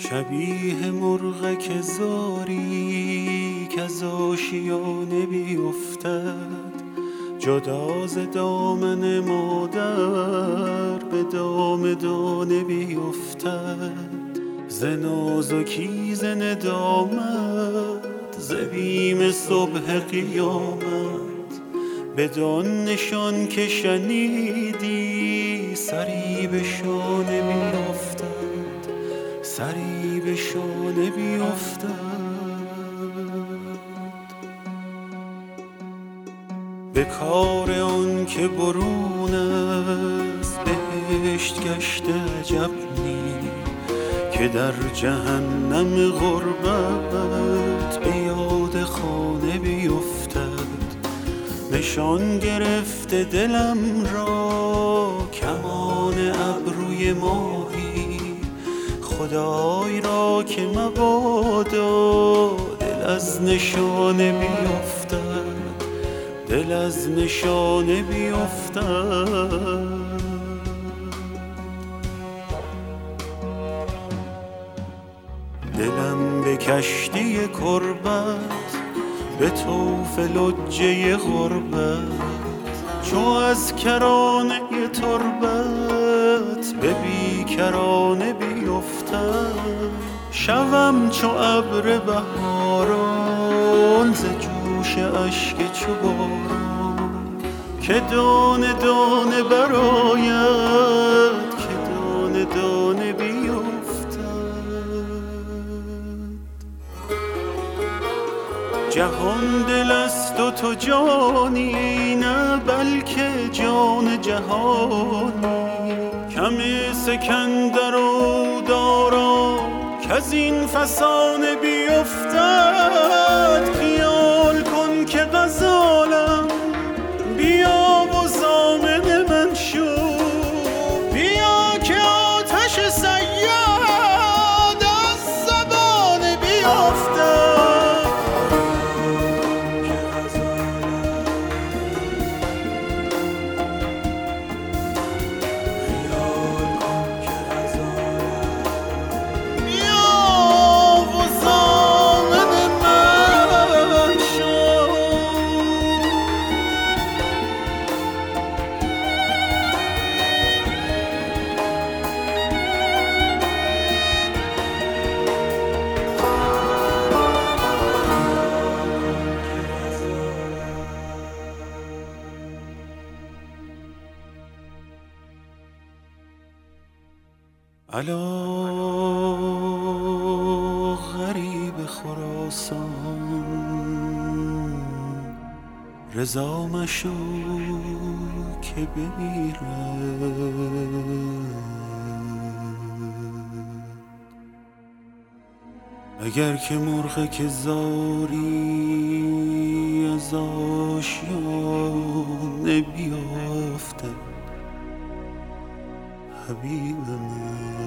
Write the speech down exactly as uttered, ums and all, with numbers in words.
شبیه مرغک زاری که از آشیانه بیفتد، جدا ز دامن مادر به دام دانه بیفتد. ز نازکی ز ندامت ز بیم صبح قیامت، بدان نشان که شنیدی سری به شانه بیفتد، سری به شانه بیفتد. به کار آن که برون است بهشت گشته عجب نی، که در جهنم غربت به یاد خانه بیفتد. نشان گرفته دلم را کمان ابروی ماهی، خدای را که مبادا دل از نشانه بیفتد، دل از نشانه بیفتد. دلم به کشتی کربت به طوف لجه غربت، چو از کرانه تربت به بیکرانه بیفتد. شوم چو ابر بهاران ز جوش اشک چو باران، که دانه دانه برآید، که دانه دانه بیفتد. جهان دل است و تو جانی، نه بلکه جان جهانی. کم سکندر و دارا کز این فسانه بیفتد. خیال کن که غزالم بیا و ضامن من شو، بیا که آتش صیاد از زبان بیفتد. الا غریب خراسان، رضا مشو که بمیرد. اگر که مرغک زاری از آشیانه بیفتد، حبیبم